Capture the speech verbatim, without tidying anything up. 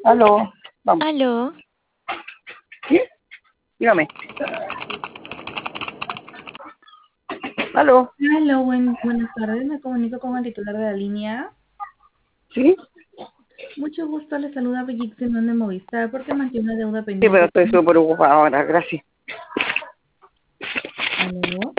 Aló, vamos. Aló, ¿Sí? Dígame. Aló, Hola, buen- buenas tardes. Me comunico con el titular de la línea. ¿sí? Mucho gusto, le saluda Brigitte Zenón de Movistar porque mantiene una deuda Sí, pero pendiente. estoy súper ocupada ahora, gracias. Aló.